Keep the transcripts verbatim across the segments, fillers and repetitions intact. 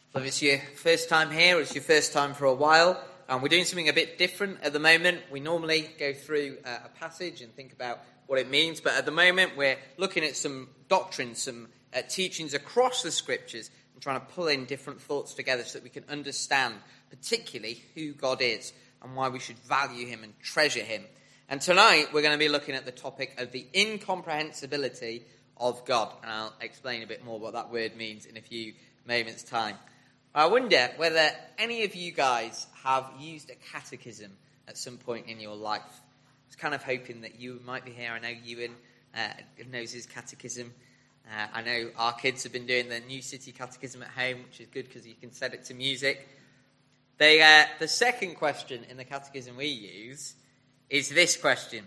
So if it's your first time here, or it's your first time for a while, um, we're doing something a bit different at the moment. We normally go through uh, a passage and think about what it means, but at the moment we're looking at some doctrines, some uh, teachings across the scriptures, and trying to pull in different thoughts together so that we can understand particularly who God is and why we should value him and treasure him. And tonight we're going to be looking at the topic of the incomprehensibility of God, and I'll explain a bit more what that word means in a few moments' time. I wonder whether any of you guys have used a catechism at some point in your life. I was kind of hoping that you might be here. I know Ewan uh, knows his catechism. Uh, I know our kids have been doing the New City Catechism at home, which is good because you can set it to music. They, uh, the second question in the catechism we use is this question: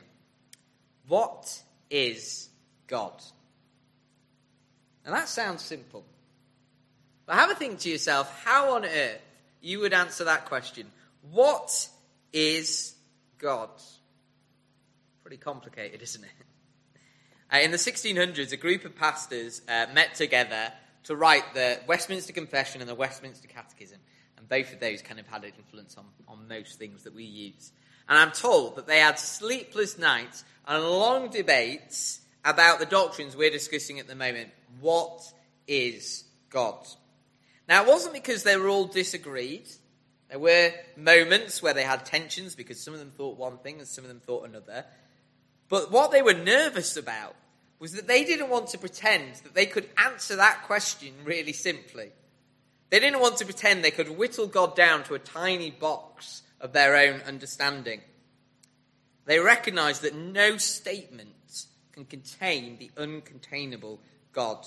what is God? Now that sounds simple. But have a think to yourself, how on earth you would answer that question. What is God? Pretty complicated, isn't it? Uh, in the sixteen hundreds, a group of pastors uh, met together to write the Westminster Confession and the Westminster Catechism. And both of those kind of had an influence on, on most things that we use. And I'm told that they had sleepless nights and long debates about the doctrines we're discussing at the moment. What is God? Now, it wasn't because they were all disagreed. There were moments where they had tensions because some of them thought one thing and some of them thought another. But what they were nervous about was that they didn't want to pretend that they could answer that question really simply. They didn't want to pretend they could whittle God down to a tiny box of their own understanding. They recognized that no statement can contain the uncontainable God.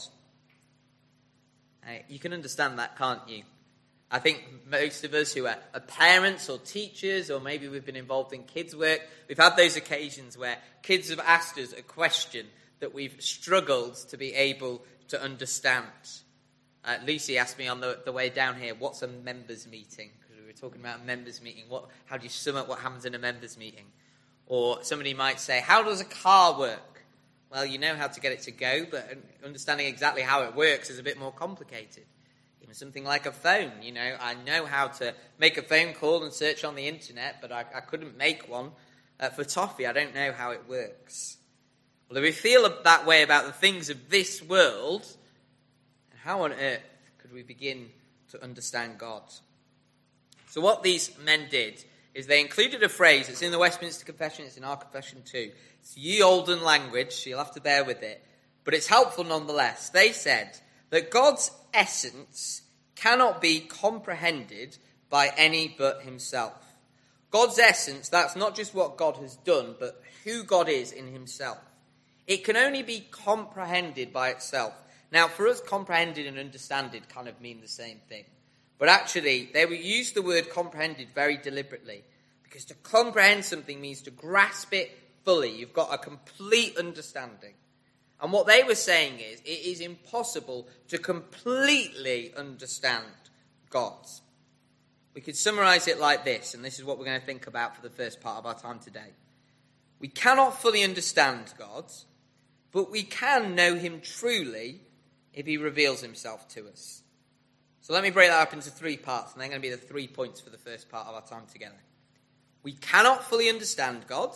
Uh, you can understand that, can't you? I think most of us who are, are parents or teachers, or maybe we've been involved in kids' work, we've had those occasions where kids have asked us a question that we've struggled to be able to understand. Uh, Lucy asked me on the, the way down here, what's a members meeting? Because we were talking about a members meeting. What, how do you sum up what happens in a members meeting? Or somebody might say, how does a car work? Well, you know how to get it to go, but understanding exactly how it works is a bit more complicated. Even something like a phone, you know, I know how to make a phone call and search on the internet, but I, I couldn't make one uh, for toffee. I don't know how it works. Well, if we feel that way about the things of this world, how on earth could we begin to understand God? So what these men did is they included a phrase. It's in the Westminster Confession, it's in our confession too. It's ye olden language, so you'll have to bear with it. But it's helpful nonetheless. They said that God's essence cannot be comprehended by any but himself. God's essence, that's not just what God has done, but who God is in himself. It can only be comprehended by itself. Now, for us, comprehended and understanded kind of mean the same thing. But actually, they would use the word comprehended very deliberately. Because to comprehend something means to grasp it fully. You've got a complete understanding. And what they were saying is, it is impossible to completely understand God. We could summarize it like this, and this is what we're going to think about for the first part of our time today. We cannot fully understand God, but we can know him truly if he reveals himself to us. So let me break that up into three parts, and they're going to be the three points for the first part of our time together. We cannot fully understand God,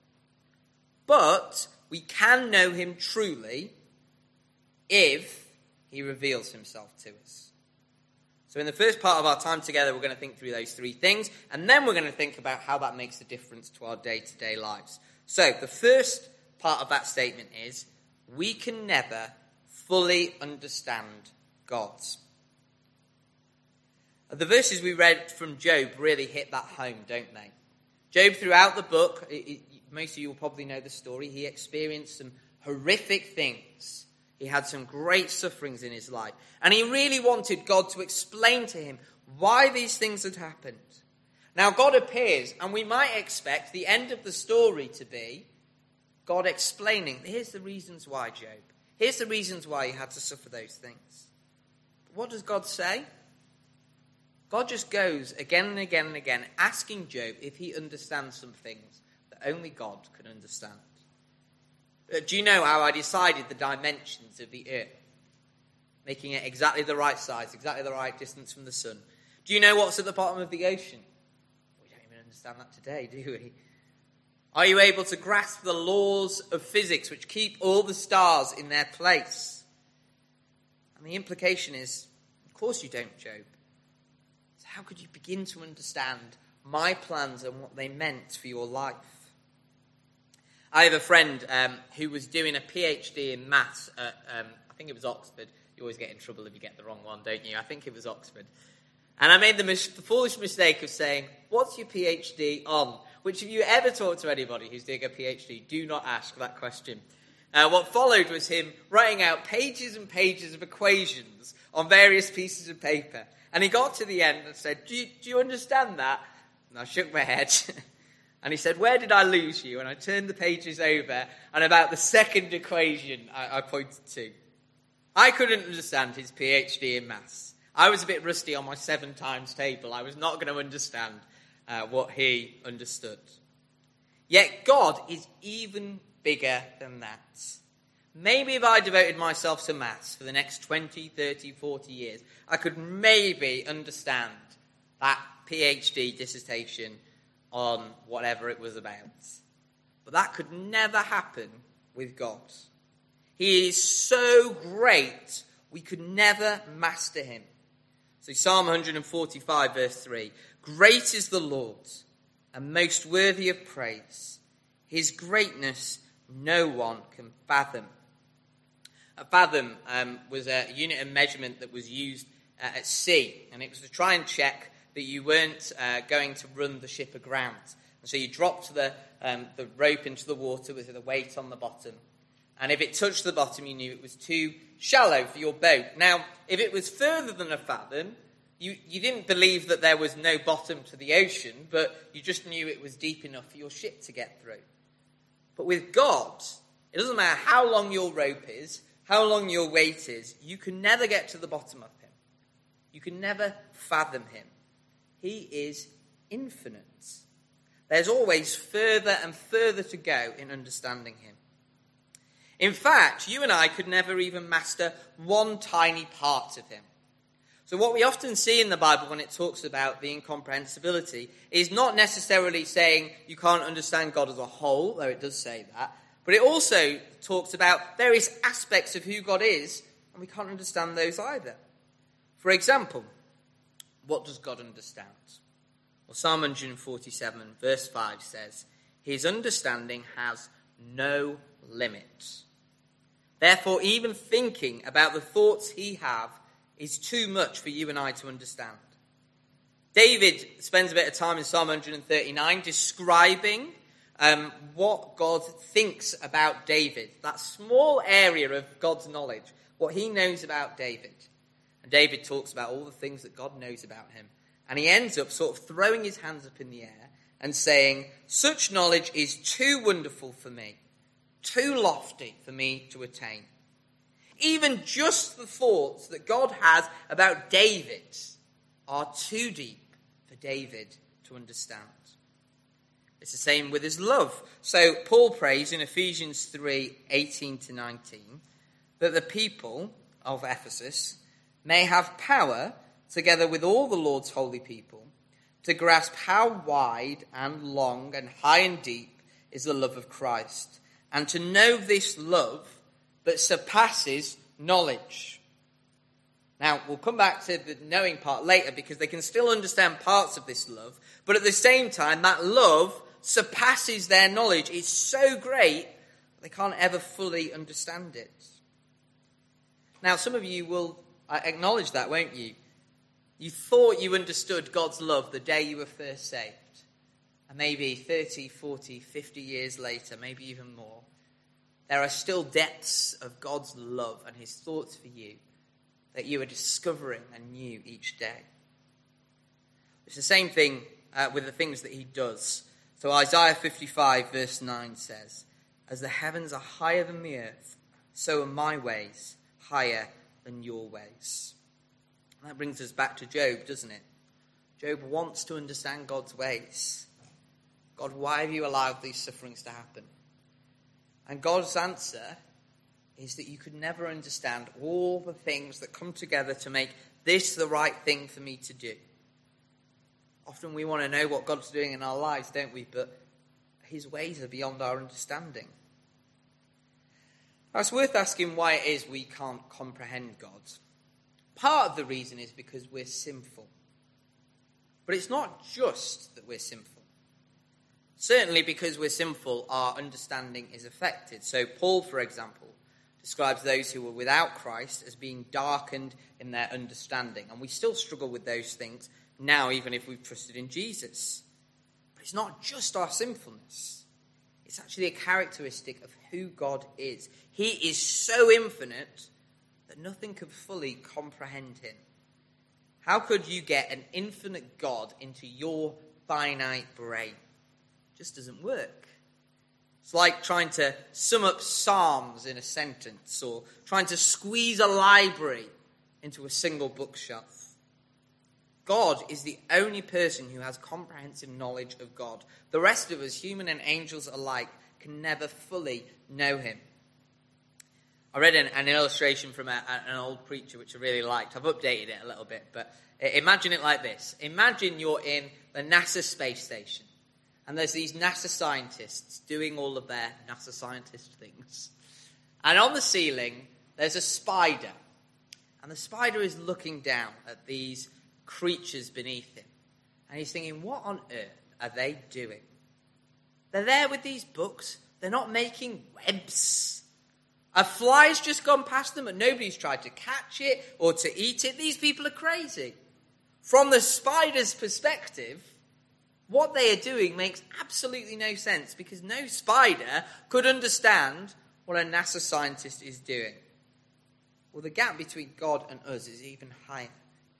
but we can know him truly if he reveals himself to us. So in the first part of our time together, we're going to think through those three things, and then we're going to think about how that makes a difference to our day-to-day lives. So the first part of that statement is, we can never fully understand God. The verses we read from Job really hit that home, don't they? Job, throughout the book, it, it, most of you will probably know the story, he experienced some horrific things. He had some great sufferings in his life. And he really wanted God to explain to him why these things had happened. Now God appears, and we might expect the end of the story to be God explaining, here's the reasons why, Job. Here's the reasons why you had to suffer those things. But what does God say? God just goes again and again and again asking Job if he understands some things that only God can understand. Uh, do you know how I decided the dimensions of the earth? making it exactly the right size, exactly the right distance from the sun. Do you know what's at the bottom of the ocean? We don't even understand that today, do we? Are you able to grasp the laws of physics which keep all the stars in their place? And the implication is, of course you don't, Job. So how could you begin to understand my plans and what they meant for your life? I have a friend um, who was doing a PhD in maths at, um, I think it was Oxford. You always get in trouble if you get the wrong one, don't you? I think it was Oxford. And I made the, mis- the foolish mistake of saying, what's your PhD on? Which, if you ever talk to anybody who's doing a PhD, do not ask that question. Uh, what followed was him writing out pages and pages of equations on various pieces of paper. And he got to the end and said, do you, do you understand that? And I shook my head. And he said, where did I lose you? And I turned the pages over, and about the second equation I, I pointed to. I couldn't understand his PhD in maths. I was a bit rusty on my seven times table. I was not going to understand uh, what he understood. Yet God is even bigger than that. Maybe if I devoted myself to maths for the next twenty, thirty, forty years, I could maybe understand that PhD dissertation on whatever it was about. But that could never happen with God. He is so great, we could never master him. So Psalm one forty-five, verse three. Great is the Lord, and most worthy of praise. His greatness no one can fathom. A fathom um, was a unit of measurement that was used uh, at sea, and it was to try and check that you weren't uh, going to run the ship aground. And so you dropped the, um, the rope into the water with the weight on the bottom. And if it touched the bottom, you knew it was too shallow for your boat. Now, if it was further than a fathom, you, you didn't believe that there was no bottom to the ocean, but you just knew it was deep enough for your ship to get through. But with God, it doesn't matter how long your rope is, how long your weight is, you can never get to the bottom of him. You can never fathom him. He is infinite. There's always further and further to go in understanding him. In fact, you and I could never even master one tiny part of him. So what we often see in the Bible when it talks about the incomprehensibility is not necessarily saying you can't understand God as a whole, though it does say that, but it also talks about various aspects of who God is, and we can't understand those either. For example, what does God understand? Well, Psalm one forty-seven, verse five says, his understanding has no limit. Therefore, even thinking about the thoughts he have is too much for you and I to understand. David spends a bit of time in Psalm one thirty-nine describing um, what God thinks about David, that small area of God's knowledge, what he knows about David. And David talks about all the things that God knows about him. And he ends up sort of throwing his hands up in the air and saying, such knowledge is too wonderful for me, too lofty for me to attain. Even just the thoughts that God has about David are too deep for David to understand. It's the same with his love. So Paul prays in Ephesians three, eighteen to nineteen, that the people of Ephesus may have power, together with all the Lord's holy people, to grasp how wide and long and high and deep is the love of Christ, and to know this love that surpasses knowledge. Now, we'll come back to the knowing part later, because they can still understand parts of this love, but at the same time, that love surpasses their knowledge. It's so great, they can't ever fully understand it. Now, some of you will acknowledge that, won't you? You thought you understood God's love the day you were first saved. And maybe thirty, forty, fifty years later, maybe even more, there are still depths of God's love and his thoughts for you that you are discovering anew each day. It's the same thing uh, with the things that he does. So Isaiah fifty-five verse nine says, as the heavens are higher than the earth, so are my ways higher than your ways. And that brings us back to Job, doesn't it? Job wants to understand God's ways. God, why have you allowed these sufferings to happen? And God's answer is that you could never understand all the things that come together to make this the right thing for me to do. Often we want to know what God's doing in our lives, don't we? But his ways are beyond our understanding. Now, it's worth asking why it is we can't comprehend God. Part of the reason is because we're sinful. But it's not just that we're sinful. Certainly because we're sinful, our understanding is affected. So Paul, for example, describes those who were without Christ as being darkened in their understanding. And we still struggle with those things now, even if we've trusted in Jesus. But it's not just our sinfulness. It's actually a characteristic of who God is. He is so infinite that nothing can fully comprehend him. How could you get an infinite God into your finite brain? It just doesn't work. It's like trying to sum up Psalms in a sentence, or trying to squeeze a library into a single bookshelf. God is the only person who has comprehensive knowledge of God. The rest of us, human and angels alike, can never fully know him. I read an, an illustration from a, an old preacher which I really liked. I've updated it a little bit, but imagine it like this. Imagine you're in the NASA space station, and there's these NASA scientists doing all of their NASA scientist things. And on the ceiling, there's a spider, and the spider is looking down at these creatures beneath him. And he's thinking, what on earth are they doing? They're there with these books. They're not making webs. A fly's just gone past them and nobody's tried to catch it or to eat it. These people are crazy. From the spider's perspective, what they are doing makes absolutely no sense, because no spider could understand what a NASA scientist is doing. Well, the gap between God and us is even higher.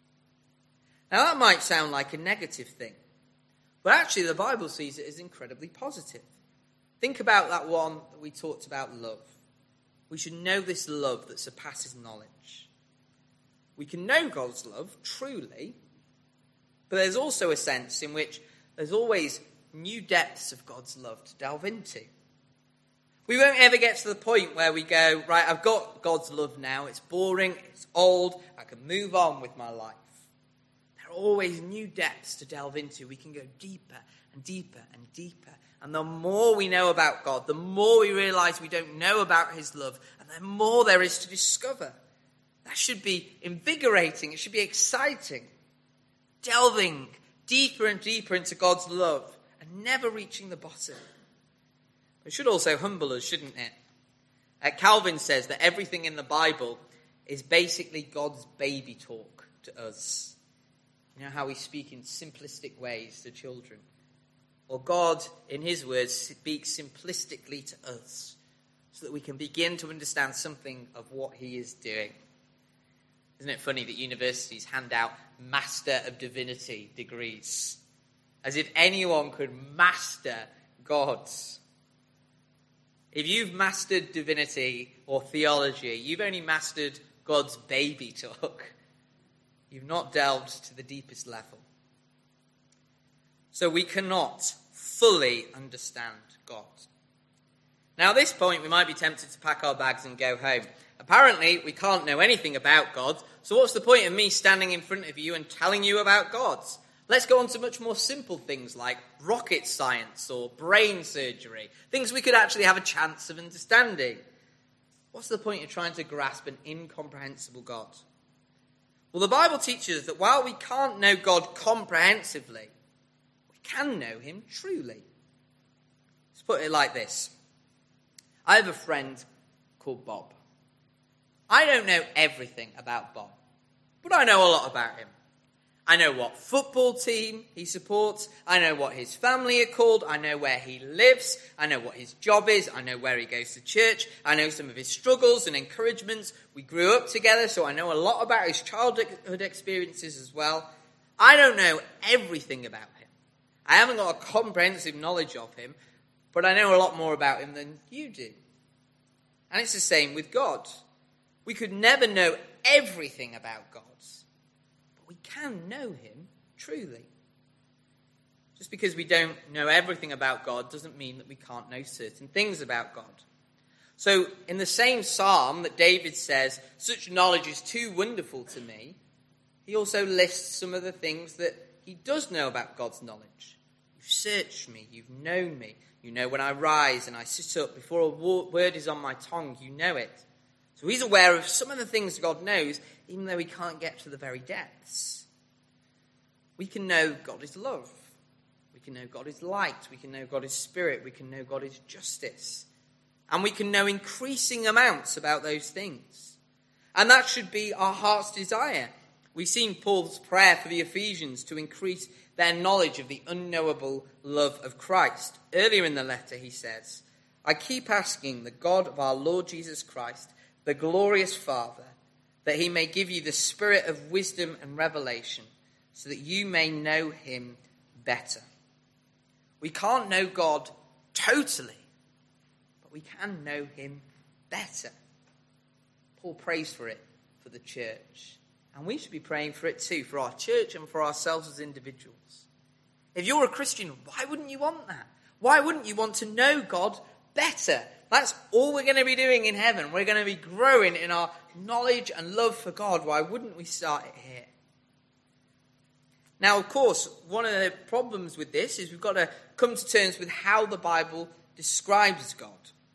Now, that might sound like a negative thing, but actually the Bible sees it as incredibly positive. Think about that one that we talked about, love. We should know this love that surpasses knowledge. We can know God's love, truly, but there's also a sense in which there's always new depths of God's love to delve into. We won't ever get to the point where we go, right, I've got God's love now, it's boring, it's old, I can move on with my life. There are always new depths to delve into. We can go deeper and deeper and deeper. And the more we know about God, the more we realize we don't know about his love, and the more there is to discover. That should be invigorating. It should be exciting. Delving deeper and deeper into God's love and never reaching the bottom. It should also humble us, shouldn't it? Uh, Calvin says that everything in the Bible is basically God's baby talk to us. You know how we speak in simplistic ways to children? Or God, in his words, speaks simplistically to us so that we can begin to understand something of what he is doing. Isn't it funny that universities hand out Master of Divinity degrees? As if anyone could master God. If you've mastered divinity or theology, you've only mastered God's baby talk. You've not delved to the deepest level. So we cannot fully understand God. Now, at this point, we might be tempted to pack our bags and go home. Apparently, we can't know anything about God, so what's the point of me standing in front of you and telling you about God? Let's go on to much more simple things like rocket science or brain surgery, things we could actually have a chance of understanding. What's the point of trying to grasp an incomprehensible God? Well, the Bible teaches that while we can't know God comprehensively, we can know him truly. Let's put it like this. I have a friend called Bob. I don't know everything about Bob, but I know a lot about him. I know what football team he supports. I know what his family are called. I know where he lives. I know what his job is. I know where he goes to church. I know some of his struggles and encouragements. We grew up together, so I know a lot about his childhood experiences as well. I don't know everything about him. I haven't got a comprehensive knowledge of him, but I know a lot more about him than you do. And it's the same with God. We could never know everything about God. We can know him truly. Just because we don't know everything about God doesn't mean that we can't know certain things about God. So in the same psalm that David says, such knowledge is too wonderful to me, he also lists some of the things that he does know about God's knowledge. You've searched me, you've known me. You know when I rise and I sit up, before a word is on my tongue, you know it. So he's aware of some of the things God knows, even though he can't get to the very depths. We can know God is love. We can know God is light. We can know God is spirit. We can know God is justice. And we can know increasing amounts about those things. And that should be our heart's desire. We've seen Paul's prayer for the Ephesians to increase their knowledge of the unknowable love of Christ. Earlier in the letter he says, I keep asking the God of our Lord Jesus Christ, the glorious Father, that he may give you the spirit of wisdom and revelation, so that you may know him better. We can't know God totally, but we can know him better. Paul prays for it for the church. And we should be praying for it too, for our church and for ourselves as individuals. If you're a Christian, why wouldn't you want that? Why wouldn't you want to know God better? That's all we're going to be doing in heaven. We're going to be growing in our knowledge and love for God. Why wouldn't we start it here? Now, of course, one of the problems with this is we've got to come to terms with how the Bible describes God.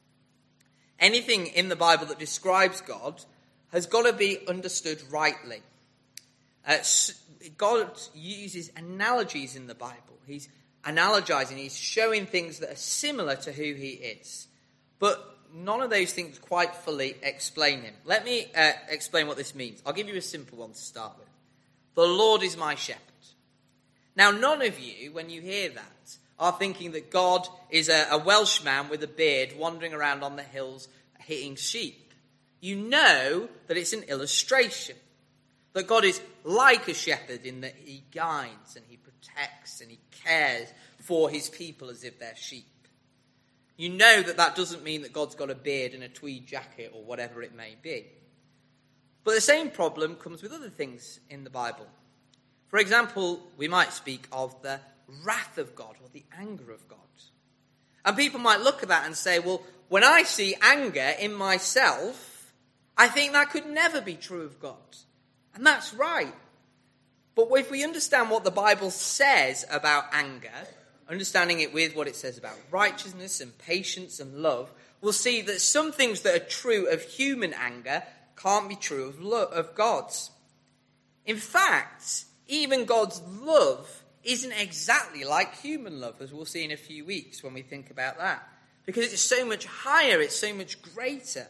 Anything in the Bible that describes God has got to be understood rightly. Uh, God uses analogies in the Bible. He's analogizing, he's showing things that are similar to who he is. But none of those things quite fully explain him. Let me uh, explain what this means. I'll give you a simple one to start with. The Lord is my shepherd. Now, none of you, when you hear that, are thinking that God is a, a Welshman with a beard wandering around on the hills hitting sheep. You know that it's an illustration. That God is like a shepherd in that he guides and he protects and he cares for his people as if they're sheep. You know that that doesn't mean that God's got a beard and a tweed jacket or whatever it may be. But the same problem comes with other things in the Bible. For example, we might speak of the wrath of God or the anger of God. And people might look at that and say, well, when I see anger in myself, I think that could never be true of God. And that's right. But if we understand what the Bible says about anger, understanding it with what it says about righteousness and patience and love, we'll see that some things that are true of human anger can't be true of, lo- of God's. In fact, even God's love isn't exactly like human love, as we'll see in a few weeks when we think about that. Because it's so much higher, it's so much greater.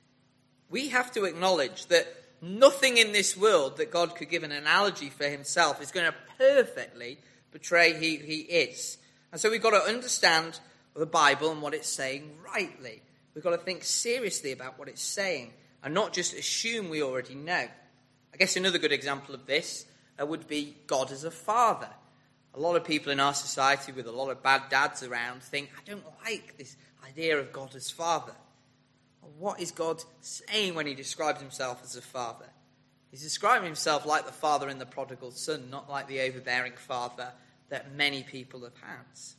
We have to acknowledge that nothing in this world that God could give an analogy for himself is going to perfectly portray who he is. And so we've got to understand the Bible and what it's saying rightly. We've got to think seriously about what it's saying and not just assume we already know. I guess another good example of this uh, would be God as a father. A lot of people in our society with a lot of bad dads around think, I don't like this idea of God as father. What is God saying when he describes himself as a father? He's describing himself like the father in the prodigal son, not like the overbearing father that many people have had.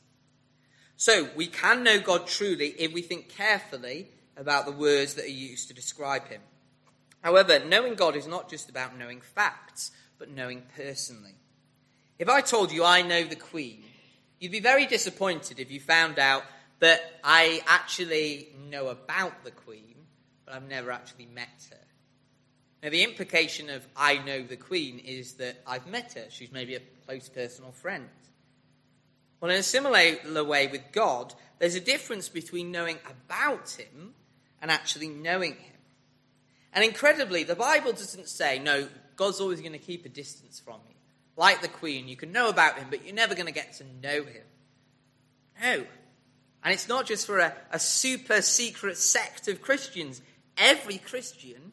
So we can know God truly if we think carefully about the words that are used to describe him. However, knowing God is not just about knowing facts, but knowing personally. If I told you I know the Queen, you'd be very disappointed if you found out that I actually know about the Queen, but I've never actually met her. Now, the implication of I know the Queen is that I've met her. She's maybe a close personal friend. Well, in a similar way with God, there's a difference between knowing about him and actually knowing him. And incredibly, the Bible doesn't say, no, God's always going to keep a distance from you. Like the Queen, you can know about him, but you're never going to get to know him. No. And it's not just for a, a super secret sect of Christians. Every Christian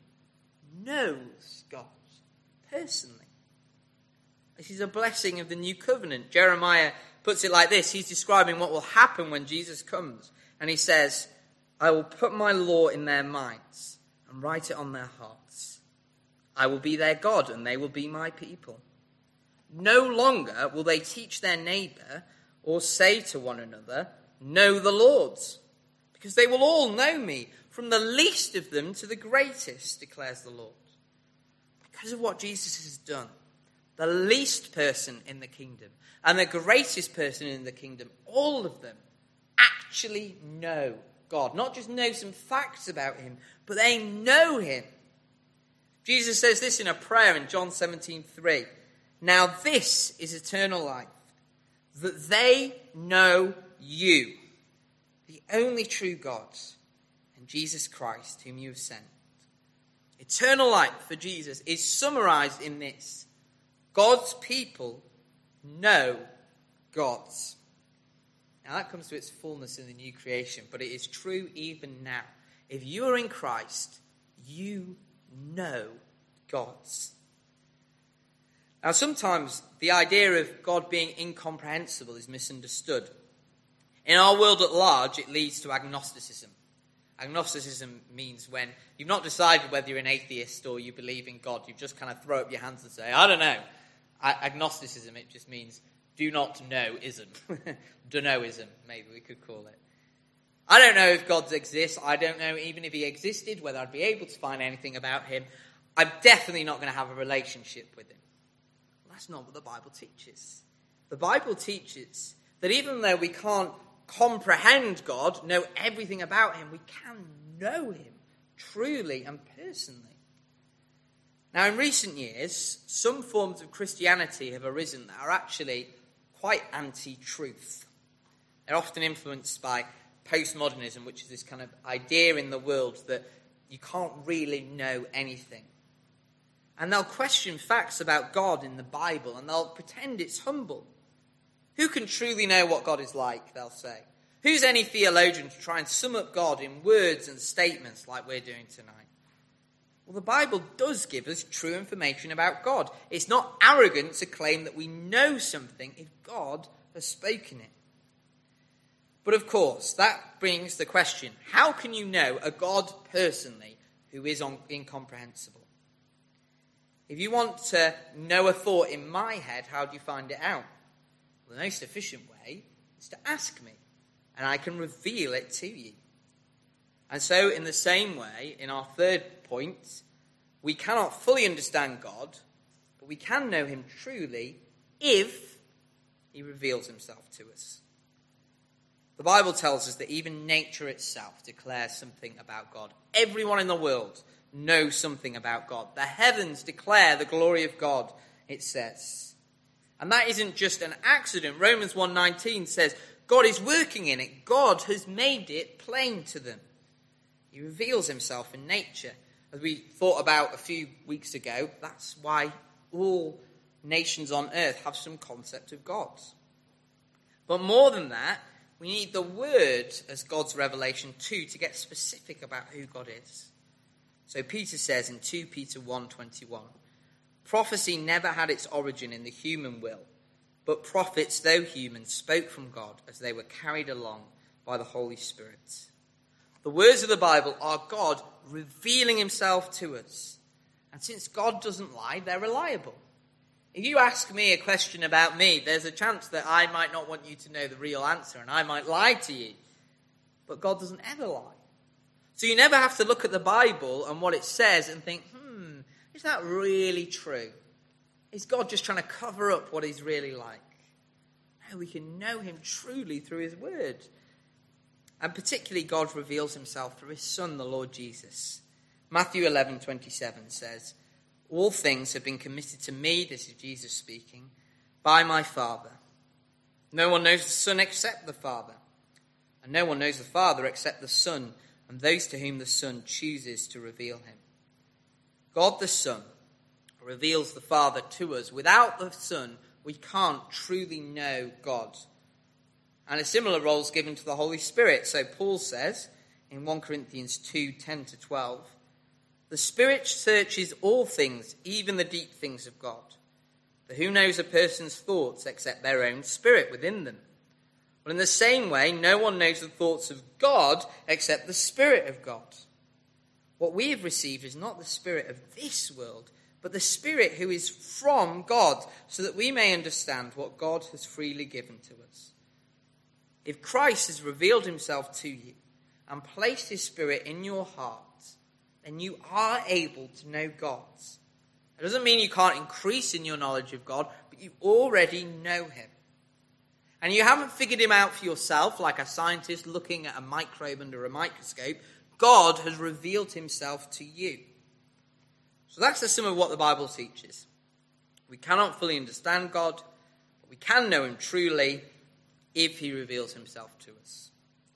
knows God personally. This is a blessing of the new covenant. Jeremiah puts it like this. He's describing what will happen when Jesus comes. And he says, I will put my law in their minds and write it on their hearts. I will be their God and they will be my people. No longer will they teach their neighbor or say to one another, know the Lord, because they will all know me, from the least of them to the greatest, declares the Lord. Because of what Jesus has done, the least person in the kingdom and the greatest person in the kingdom, all of them actually know God. Not just know some facts about him, but they know him. Jesus says this in a prayer in John seventeen three. Now this is eternal life, that they know you, the only true God, and Jesus Christ, whom you have sent. Eternal life for Jesus is summarized in this: God's people know God. Now that comes to its fullness in the new creation, but it is true even now. If you are in Christ, you know God. Now sometimes the idea of God being incomprehensible is misunderstood. In our world at large, it leads to agnosticism. Agnosticism means when you've not decided whether you're an atheist or you believe in God. You just kind of throw up your hands and say, I don't know. Agnosticism, it just means do not know-ism. Dunno-ism, maybe we could call it. I don't know if God exists. I don't know even if he existed, whether I'd be able to find anything about him. I'm definitely not going to have a relationship with him. Well, that's not what the Bible teaches. The Bible teaches that even though we can't comprehend God, know everything about him, we can know him truly and personally. Now, in recent years, some forms of Christianity have arisen that are actually quite anti-truth. They're often influenced by postmodernism, which is this kind of idea in the world that you can't really know anything. And they'll question facts about God in the Bible, and they'll pretend it's humble. Who can truly know what God is like, they'll say. Who's any theologian to try and sum up God in words and statements like we're doing tonight? Well, the Bible does give us true information about God. It's not arrogant to claim that we know something if God has spoken it. But of course, that brings the question, how can you know a God personally who is un- incomprehensible? If you want to know a thought in my head, how do you find it out? Well, the most efficient way is to ask me, and I can reveal it to you. And so, in the same way, in our third point, we cannot fully understand God, but we can know him truly if he reveals himself to us. The Bible tells us that even nature itself declares something about God. Everyone in the world knows something about God. The heavens declare the glory of God, it says. And that isn't just an accident. Romans one nineteen says, God is working in it. God has made it plain to them. He reveals himself in nature. As we thought about a few weeks ago, that's why all nations on earth have some concept of God. But more than that, we need the word as God's revelation too to get specific about who God is. So Peter says in Second Peter one twenty-one, prophecy never had its origin in the human will, but prophets, though human, spoke from God as they were carried along by the Holy Spirit. The words of the Bible are God revealing himself to us. And since God doesn't lie, they're reliable. If you ask me a question about me, there's a chance that I might not want you to know the real answer, and I might lie to you. But God doesn't ever lie. So you never have to look at the Bible and what it says and think, hmm, is that really true? Is God just trying to cover up what he's really like? No, we can know him truly through his word. And particularly God reveals himself through his Son, the Lord Jesus. Matthew eleven twenty-seven says, all things have been committed to me, this is Jesus speaking, by my Father. No one knows the Son except the Father, and no one knows the Father except the Son, and those to whom the Son chooses to reveal him. God the Son reveals the Father to us. Without the Son, we can't truly know God. And a similar role is given to the Holy Spirit. So Paul says in First Corinthians two ten to twelve, the Spirit searches all things, even the deep things of God. For who knows a person's thoughts except their own spirit within them? Well, in the same way, no one knows the thoughts of God except the Spirit of God. What we have received is not the spirit of this world, but the Spirit who is from God, so that we may understand what God has freely given to us. If Christ has revealed himself to you, and place his Spirit in your heart, then you are able to know God. It doesn't mean you can't increase in your knowledge of God, but you already know him. And you haven't figured him out for yourself like a scientist looking at a microbe under a microscope. God has revealed himself to you. So that's the sum of what the Bible teaches. We cannot fully understand God, but we can know him truly if he reveals himself to us.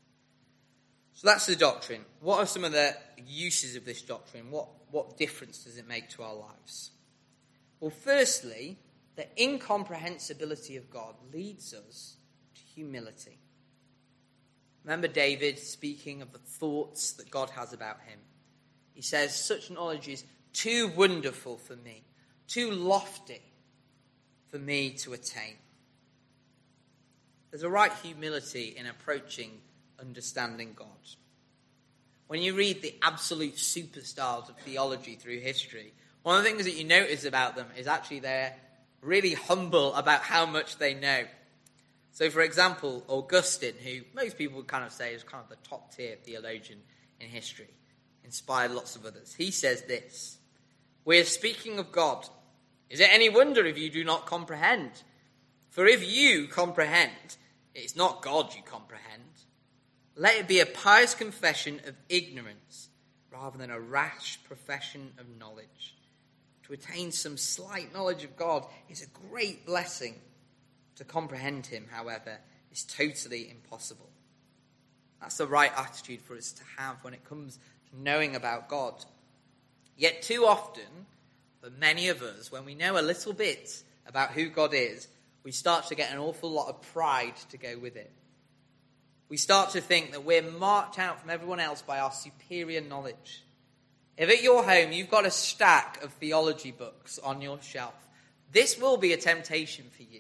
So that's the doctrine. What are some of the uses of this doctrine? What, what difference does it make to our lives? Well, firstly, the incomprehensibility of God leads us to humility. Remember David speaking of the thoughts that God has about him. He says, such knowledge is too wonderful for me, too lofty for me to attain. There's a right humility in approaching understanding God. When you read the absolute superstars of theology through history, one of the things that you notice about them is actually they're really humble about how much they know. So, for example, Augustine, who most people would kind of say is kind of the top tier theologian in history, inspired lots of others. He says this: "We are speaking of God. Is it any wonder if you do not comprehend? For if you comprehend, it is not God you comprehend. Let it be a pious confession of ignorance rather than a rash profession of knowledge. To attain some slight knowledge of God is a great blessing. To comprehend him, however, is totally impossible." That's the right attitude for us to have when it comes to knowing about God. Yet too often, for many of us, when we know a little bit about who God is, we start to get an awful lot of pride to go with it. We start to think that we're marked out from everyone else by our superior knowledge. If at your home you've got a stack of theology books on your shelf, this will be a temptation for you.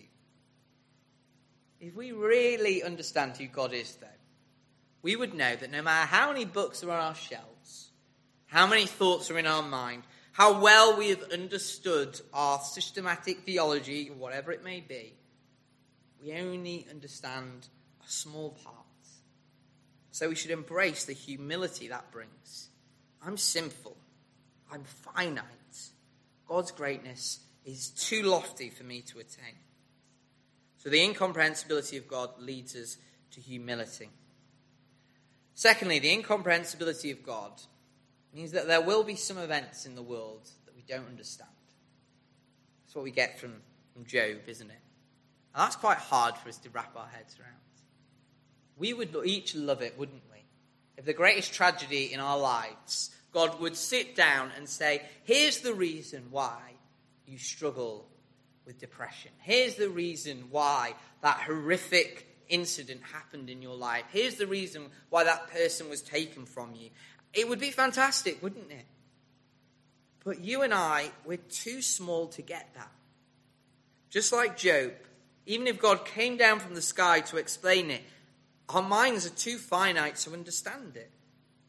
If we really understand who God is, though, we would know that no matter how many books are on our shelves, how many thoughts are in our mind, how well we have understood our systematic theology, whatever it may be, we only understand a small part. So we should embrace the humility that brings. I'm sinful. I'm finite. God's greatness is too lofty for me to attain. So the incomprehensibility of God leads us to humility. Secondly, the incomprehensibility of God means that there will be some events in the world that we don't understand. That's what we get from, from Job, isn't it? And that's quite hard for us to wrap our heads around. We would each love it, wouldn't we? If the greatest tragedy in our lives, God would sit down and say, here's the reason why you struggle with depression. Here's the reason why that horrific incident happened in your life. Here's the reason why that person was taken from you. It would be fantastic, wouldn't it? But you and I, we're too small to get that. Just like Job, even if God came down from the sky to explain it, our minds are too finite to understand it.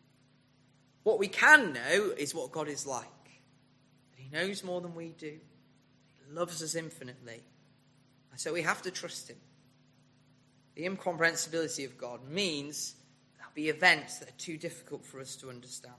What we can know is what God is like. That he knows more than we do. He loves us infinitely. And so we have to trust him. The incomprehensibility of God means there'll be events that are too difficult for us to understand.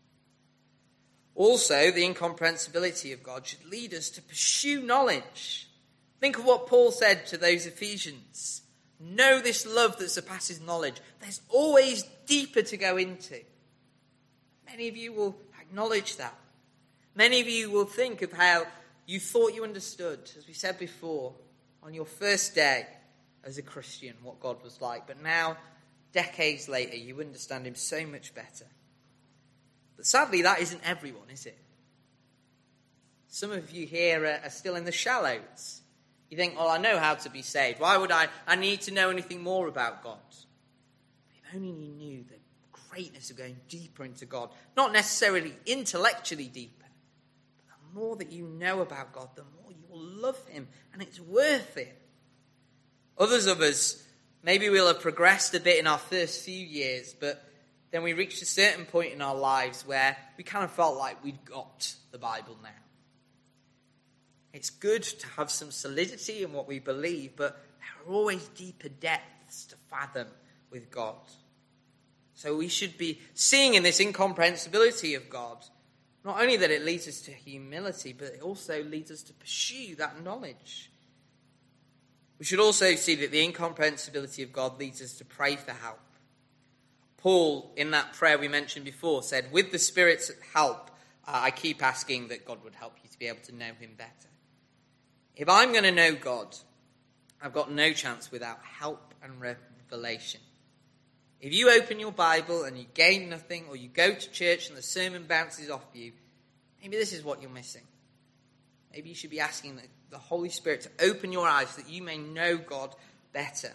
Also, the incomprehensibility of God should lead us to pursue knowledge. Think of what Paul said to those Ephesians. Know this love that surpasses knowledge. There's always deeper to go into. Many of you will acknowledge that. Many of you will think of how you thought you understood, as we said before, on your first day as a Christian, what God was like. But now, decades later, you understand him so much better. But sadly, that isn't everyone, is it? Some of you here are, are still in the shallows. You think, well, I know how to be saved. Why would I, I need to know anything more about God? If only you knew the greatness of going deeper into God. Not necessarily intellectually deeper. But the more that you know about God, the more you will love him. And it's worth it. Others of us, maybe we'll have progressed a bit in our first few years, but then we reached a certain point in our lives where we kind of felt like we'd got the Bible now. It's good to have some solidity in what we believe, but there are always deeper depths to fathom with God. So we should be seeing in this incomprehensibility of God, not only that it leads us to humility, but it also leads us to pursue that knowledge. We should also see that the incomprehensibility of God leads us to pray for help. Paul, in that prayer we mentioned before, said, with the Spirit's help, uh, I keep asking that God would help you to be able to know him better. If I'm going to know God, I've got no chance without help and revelation. If you open your Bible and you gain nothing, or you go to church and the sermon bounces off you, maybe this is what you're missing. Maybe you should be asking the, the Holy Spirit to open your eyes so that you may know God better.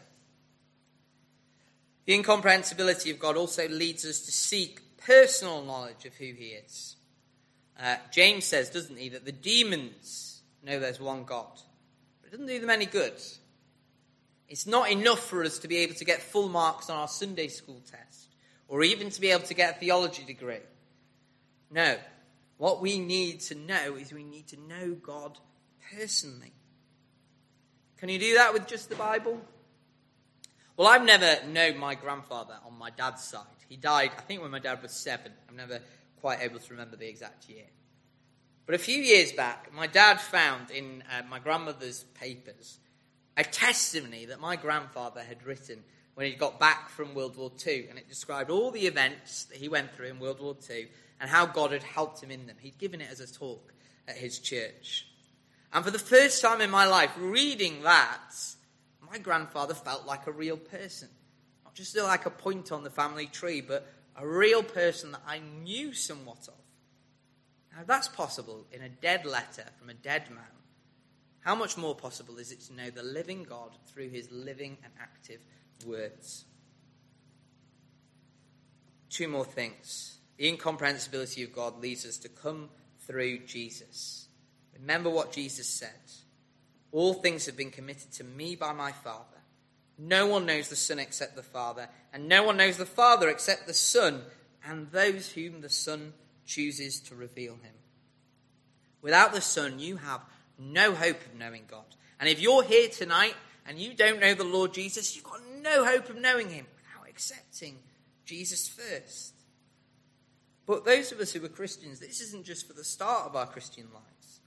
The incomprehensibility of God also leads us to seek personal knowledge of who he is. Uh, James says, doesn't he, that the demons know there's one God, but it doesn't do them any good. It's not enough for us to be able to get full marks on our Sunday school test, or even to be able to get a theology degree. No, what we need to know is we need to know God personally. Can you do that with just the Bible? Well, I've never known my grandfather on my dad's side. He died, I think, when my dad was seven. I'm never quite able to remember the exact year. But a few years back, my dad found in uh, my grandmother's papers a testimony that my grandfather had written when he got back from World War Two, and it described all the events that he went through in World War Two and how God had helped him in them. He'd given it as a talk at his church. And for the first time in my life, reading that, my grandfather felt like a real person. Not just like a point on the family tree, but a real person that I knew somewhat of. Now, if that's possible in a dead letter from a dead man, how much more possible is it to know the living God through his living and active words? Two more things. The incomprehensibility of God leads us to come through Jesus. Remember what Jesus said. All things have been committed to me by my Father. No one knows the Son except the Father, and no one knows the Father except the Son, and those whom the Son chooses to reveal him. Without the Son, you have no hope of knowing God. And if you're here tonight and you don't know the Lord Jesus, you've got no hope of knowing him without accepting Jesus first. But those of us who are Christians, this isn't just for the start of our Christian lives.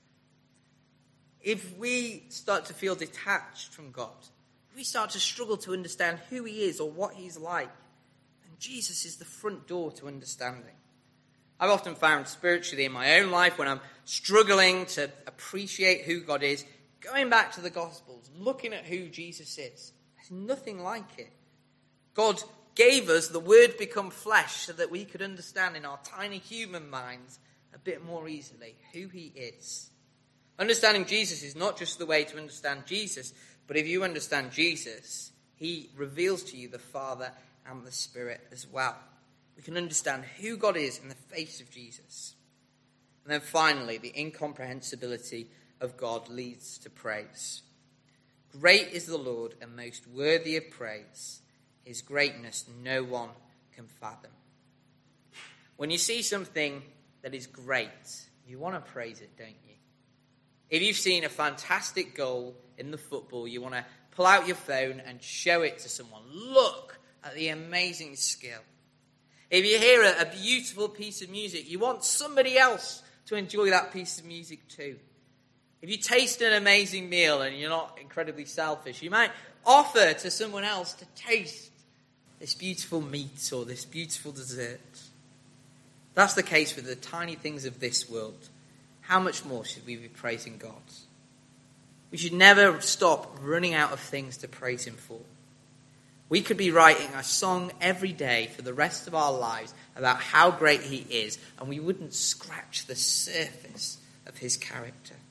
If we start to feel detached from God, if we start to struggle to understand who he is or what he's like, then Jesus is the front door to understanding. I've often found spiritually in my own life, when I'm struggling to appreciate who God is, going back to the Gospels, looking at who Jesus is, there's nothing like it. God gave us the Word become flesh so that we could understand in our tiny human minds a bit more easily who he is. Understanding Jesus is not just the way to understand Jesus, but if you understand Jesus, he reveals to you the Father and the Spirit as well. We can understand who God is in the face of Jesus. And then finally, the incomprehensibility of God leads to praise. Great is the Lord and most worthy of praise. His greatness no one can fathom. When you see something that is great, you want to praise it, don't you? If you've seen a fantastic goal in the football, you want to pull out your phone and show it to someone. Look at the amazing skill. If you hear a, a beautiful piece of music, you want somebody else to enjoy that piece of music too. If you taste an amazing meal and you're not incredibly selfish, you might offer to someone else to taste this beautiful meat or this beautiful dessert. That's the case with the tiny things of this world. How much more should we be praising God? We should never stop running out of things to praise him for. We could be writing a song every day for the rest of our lives about how great he is, and we wouldn't scratch the surface of his character.